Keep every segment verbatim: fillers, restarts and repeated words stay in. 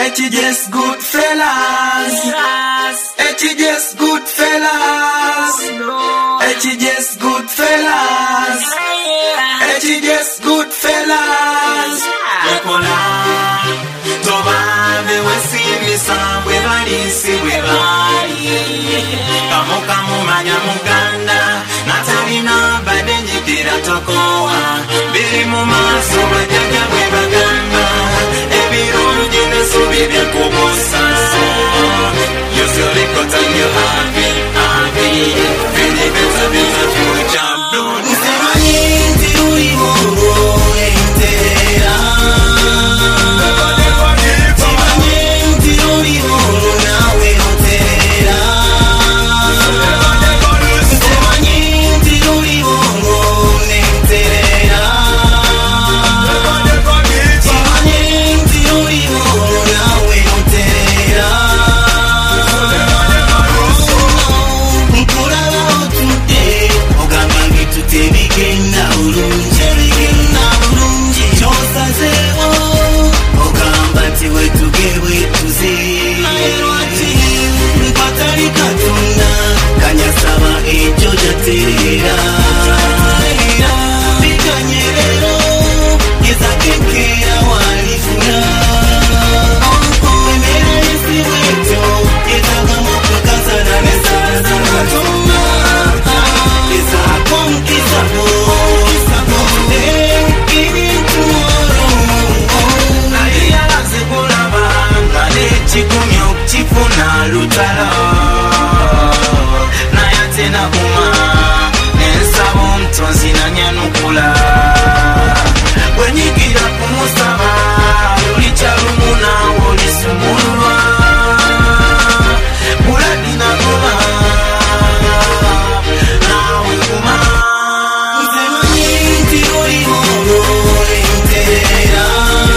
H J S good fellas. H J S good fellas. H J S good fellas. H J S good fellas. Wekola Tobame wesimi samwe valisi wevali. Kamo kamo manya muganda Natalina badenji tira tokoa. Bili mumaso wajaja webagamba. Ebiru jine subiri kubusa so. Use your records and you're happy, happy. Really better, better future blood. Usemani ntiuri mongo entera. Usemani ntiuri mongo nawe otera. Usemani ntiuri mongo entera. Usemani ntiuri mongo nawe otera. Begina urunje begina urunje chosa zeo ogamba tiwe tugewe tuzi nairwati mpatari katuna kanyasaba ejo jaterera biganyerero yezakekera walifuna emera isi weto yezagamo kukazana nesaza katuna yezako mkizako Chikumyo chifuna lutala na yatena kuma nensabo mtonzi na nyanukula wenyigira kumusaba ulicharumuna wolisumulwa muladina kuma nawe kuma usemani ntiuri mongo entera.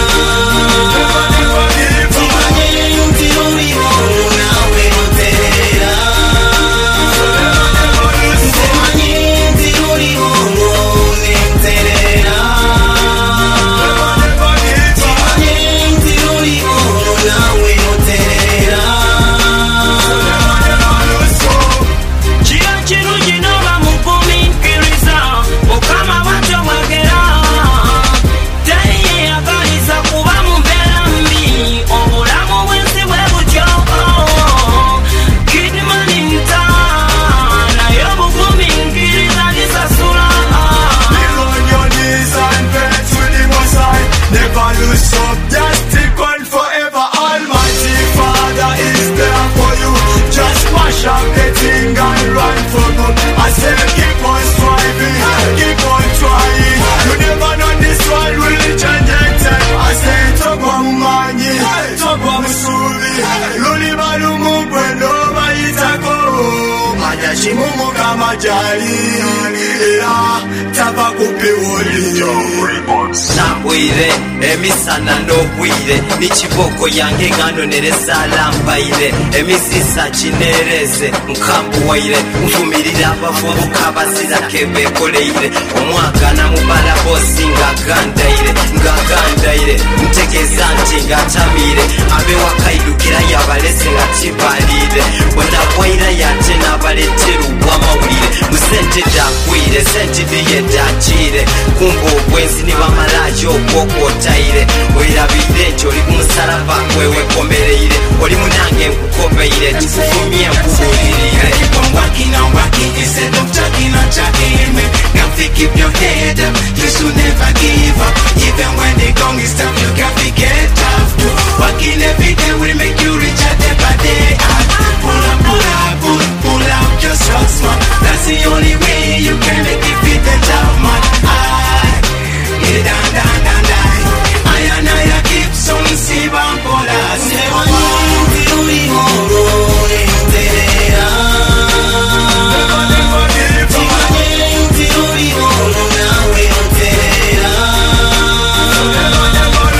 Shimumu kama jali Ea tapa kupiwoli Nabwire emisana nobwire Nichiboko yange ngano nereza lambaire Emisisa chinereze Mkambu waire Mfumirira abavubu kabasira kebe koleire Omwaka na mubala bosi ngagandaire Ngagandaire Mtegeza nti ngatamire Abe wakaidukira yabalese ngatibalire Wanabwaira yate nabalete Wamawulire musente dakwire sente diye dachire kumbo obwenzi ni bamalajo okwokotaire werabire nti oli kumusaraba wewe komereire oli munange nkukobeire tikufumye nkubulirire I'm working on working instead of talking on talking me. Got to keep your head up, you should never give up. Even when the gong is tough, you got to get tough too. Working every day will make you rich at the day. Pull up, pull up, pull, pull out your socks, man. That's the only way you can make it fit the job, man. I get down, down, down, down. I and I keep some Sivan Polas. Never mind, you tomorrow entera. Tomorrow, tomorrow, now we entera.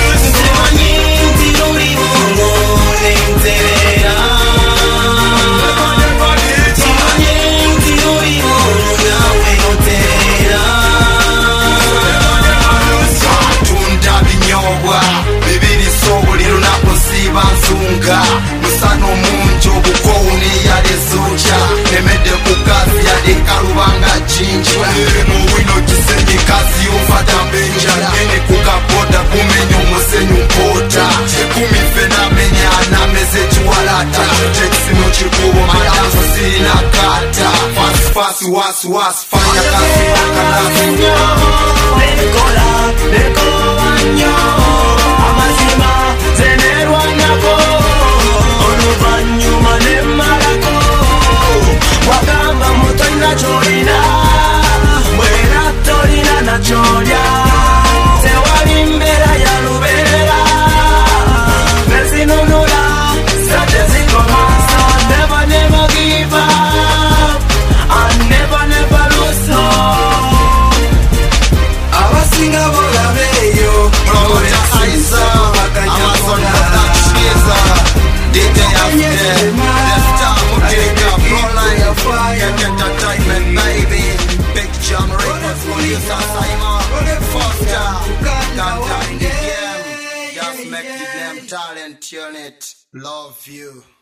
chinjwa muwino kisenyi kazi ufata benja nini kukapoda kumenyo musenyu mpota kumifena menyana meze chualata teksino chikubo madanzo sina kata fast fast was was fanya kazi wakanasi Nekola, nekowanyo amazima zenerwa nako oluvanyuma nemalako wagamba muto inachorina mwera tolina nachorya tewali mbera ya luberera nezinunula zate zikoma so never never give up and never never lose hope. abasinga bolabeyo promota Aiza Amazon Production D J After The Star Muteka Proline Get Entertainment baby Big Jam Records Producer Simon Foster Ganta in the game Just make the name talent unit. Love you.